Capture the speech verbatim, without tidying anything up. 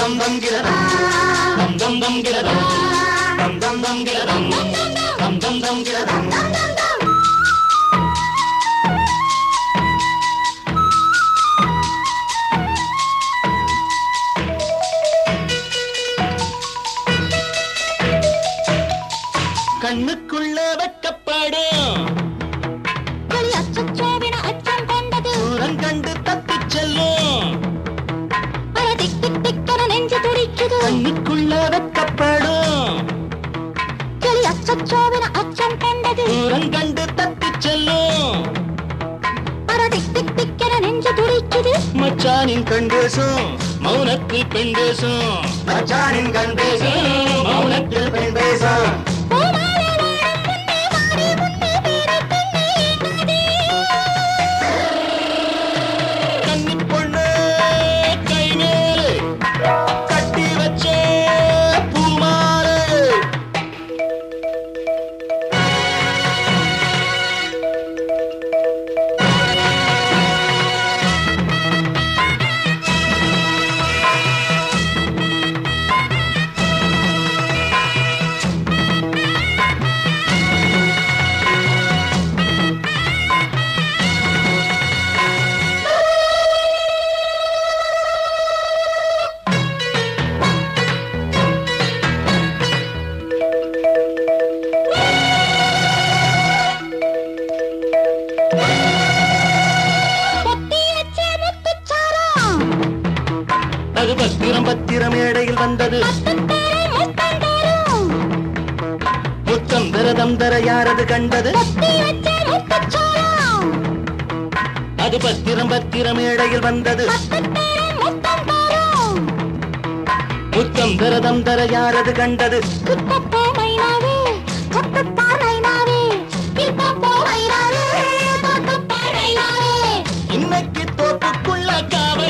dum dum get dum dum dum get dum dum dum get dum dum dum dum get dum dum dum dum. கண்ணுக்குள்ள வெக்கப்படும் கிளி அச்சச்சோவின அச்சம் கொண்டது தூரம் கண்டு தப்பிச் செல்லும் அட திக் திக் திக்கென நெஞ்சு துடிக்குது கண்ணுக்குள்ள வெக்கப்படும் கிளி அச்சச்சோவின அச்சம் கொண்டது தூரம் கண்டு தப்பிச் செல்லும் அட திக் திக் திக்கென நெஞ்சு துடிக்குது மச்சானின் கண் பேசும் மௌனத்தில் பெண் பேசும் மச்சானின் கண் பேசும் மௌனத்தில் பெண் பேசும் அது பத்திரம் பத்திரம் மேடையில் வந்தது முத்தம் தரதம் தர யாரது கண்டது அது பத்திரம் பத்திரம் மேடையில் வந்தது முத்தம் தரதம் தர யாரது கண்டது இன்னைக்கு தோப்புக்குள்ள காவல்